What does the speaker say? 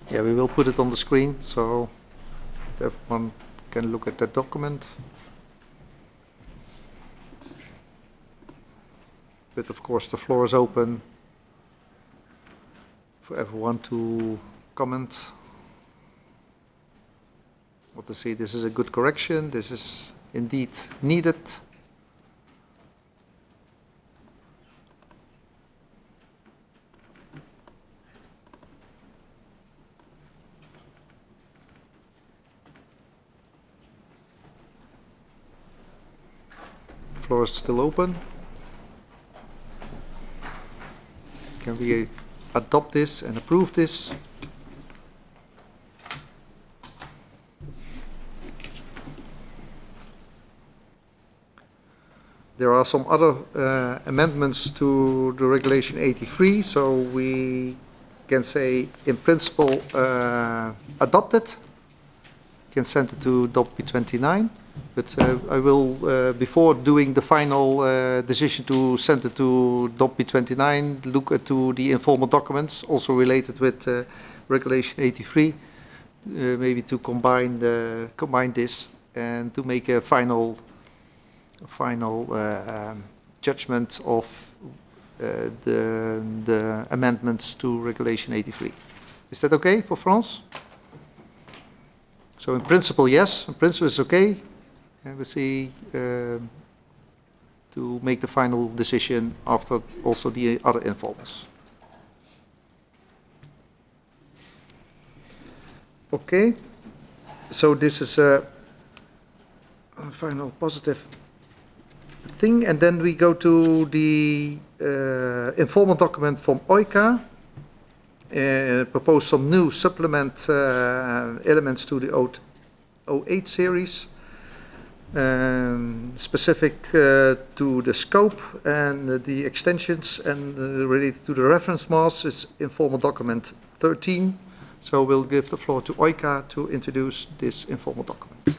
Yeah, we will put it on the screen so everyone can look at the document. But of course the floor is open for everyone to comment. What to see, this is a good correction, this is indeed needed. Floor is still open. Can we adopt this and approve this? There are some other amendments to the Regulation 83, so we can say in principle adopted. Can send it to DOP29, but I will, before doing the final decision to send it to DOP29, look at the informal documents also related with Regulation 83, maybe to combine this and to make a final judgment of the amendments to Regulation 83. Is that okay for France? So in principle, yes. In principle, it's okay. And we'll see to make the final decision after also the other informals. Okay. So this is a final positive thing. And then we go to the informal document from OICA. Propose some new supplement elements to the 08 series, specific to the scope and the extensions and related to the reference mass is informal document 13. So we'll give the floor to OICA to introduce this informal document.